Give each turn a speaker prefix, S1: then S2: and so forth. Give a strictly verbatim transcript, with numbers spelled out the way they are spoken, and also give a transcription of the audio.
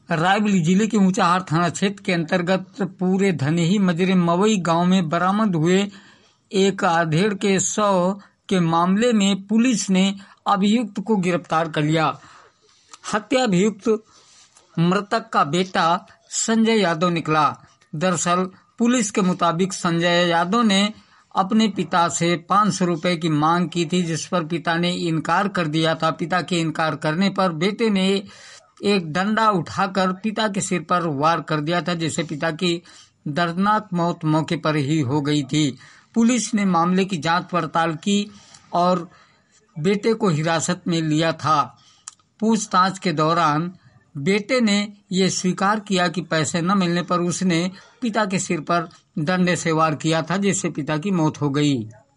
S1: रायबरेली जिले के ऊंचाहार थाना क्षेत्र के अंतर्गत पूरे धनेही मजरे मवई गांव में बरामद हुए एक आधेड़ के शव के मामले में पुलिस ने अभियुक्त को गिरफ्तार कर लिया। हत्या अभियुक्त मृतक का बेटा संजय यादव निकला। दरअसल पुलिस के मुताबिक संजय यादव ने अपने पिता से पाँच सौ रुपए की मांग की थी, जिस पर पिता ने इनकार कर दिया था। पिता के इनकार करने पर बेटे ने एक डंडा उठाकर पिता के सिर पर वार कर दिया था, जिससे पिता की दर्दनाक मौत मौके पर ही हो गई थी। पुलिस ने मामले की जांच पड़ताल की और बेटे को हिरासत में लिया था। पूछताछ के दौरान बेटे ने ये स्वीकार किया कि पैसे न मिलने पर उसने पिता के सिर पर डंडे से वार किया था, जिससे पिता की मौत हो गई।